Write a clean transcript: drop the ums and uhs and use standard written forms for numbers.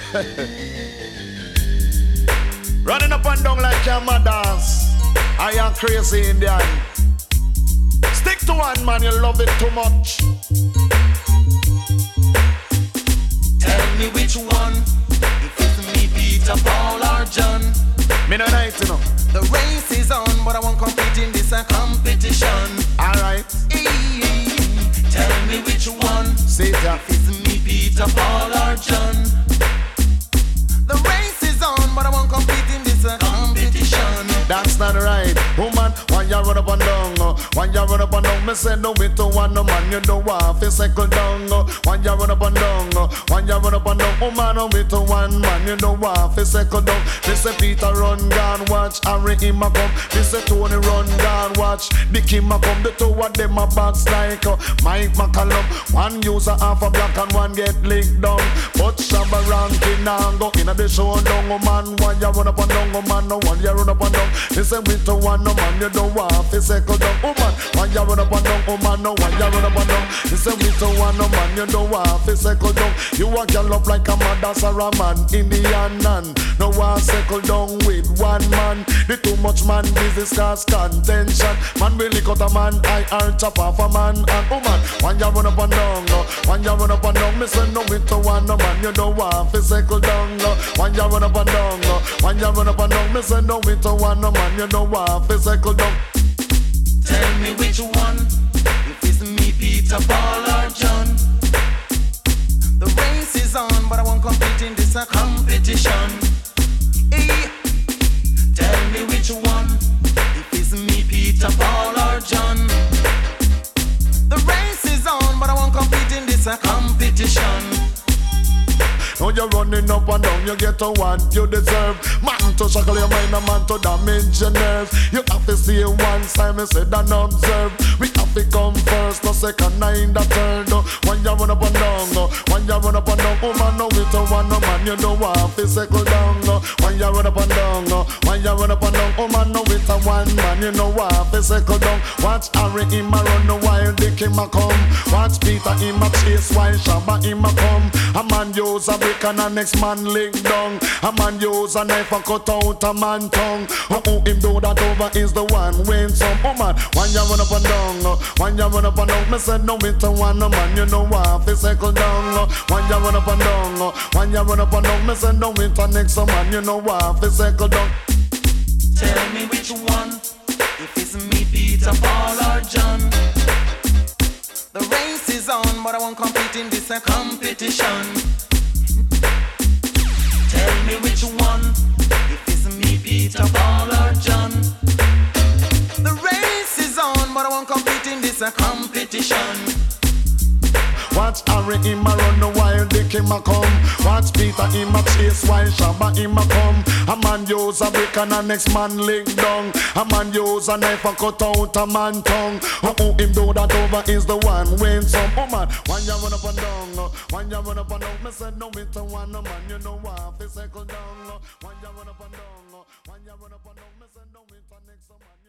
Running up and down like your mothers. I am crazy Indian. Stick to one man, you love it too much. Tell me which one. If it's me, Peter, Paul, or John. Me no night, you know. The race is on, but I won't compete in this competition. Alright. Tell me which one. See that. If it's me, Peter, Paul, or John. The race is on, but I won't compete in this competition. That's not right, woman. Why you run up and down? Why you run up and down? Me say no me to one no man. You don't want to cycle down. Why you run up and down? Why you run up and down? Woman, no me to one man. You don't want to cycle down. Me say Peter run down, watch Harry him a come. Me say Tony run down, watch Dickie ma come. The two of them a box like Mike McCallum. One user half a black and one get licked down. But Shabba ranking now go in a the show down, man. Why you run up and down, man? No one you run up and down. Me say me to one no man, you don't want to cycle down, woman. Why you run up and down, woman? No one you run up and down. Me say me to one no man, you don't want to cycle down. You a girl up like a mother or a man, Indian man. No one cycle down with one man. The too much man business cause contention. Man really cut a man, I earn chop off a man and woman. Why you run up and down? Why you run up and down? Me say no me to one no man, you don't want to cycle down. Why you run up and down? Why you run up and down? Me say no me to one no man, you don't want to cycle down. Tell me which one. If it's me, Peter, Paul, or John. The race is on, but I won't compete in this competition. Tell me which one. If it's me, Peter, Paul, or John. The race is on, but I won't compete in this competition. Now you're running up and down, you get to what you deserve. Man to shackle your mind, a man to damage your nerves. You have to see it one time, you said and observe. We have to come first, no second, no in the third. When you run up and down, when you run up and down, woman, no it to one, no man, you don't have to settle down. When you run up and down, when you run up and down, woman, no it to one man, you know have to settle down. Watch Harry him a run while Dick him a come. Watch Peter him a chase while Shabba him a come. A man use a and the next man lick down. A man use a knife and cut out a man tongue. Who him do that over is the one when some woman. When you run up and down, when you run up and down, me say no me to one no man, you know have to cycle down. When you run up and down, when you run up and down, me say no me to next man, you know have to cycle down. Tell me which one. If it's me, Peter, Paul, or John. The race is on, but I won't compete in this competition. Tell me which one. If it's me, Peter, Paul, or John. The race is on, but I won't compete in this competition. Watch Harry him a run while Dick him a come. Watch Peter him a chase while Shabba him a come. A man use a brick and the next man lick down. A man use a knife and cut out a man tongue. Who him do that over is the one when some woman. When you run up and down, when you run up and down, me say no me to one no man, you know have to cycle down. When you run up and down, when you run up and down, me say no me to next man.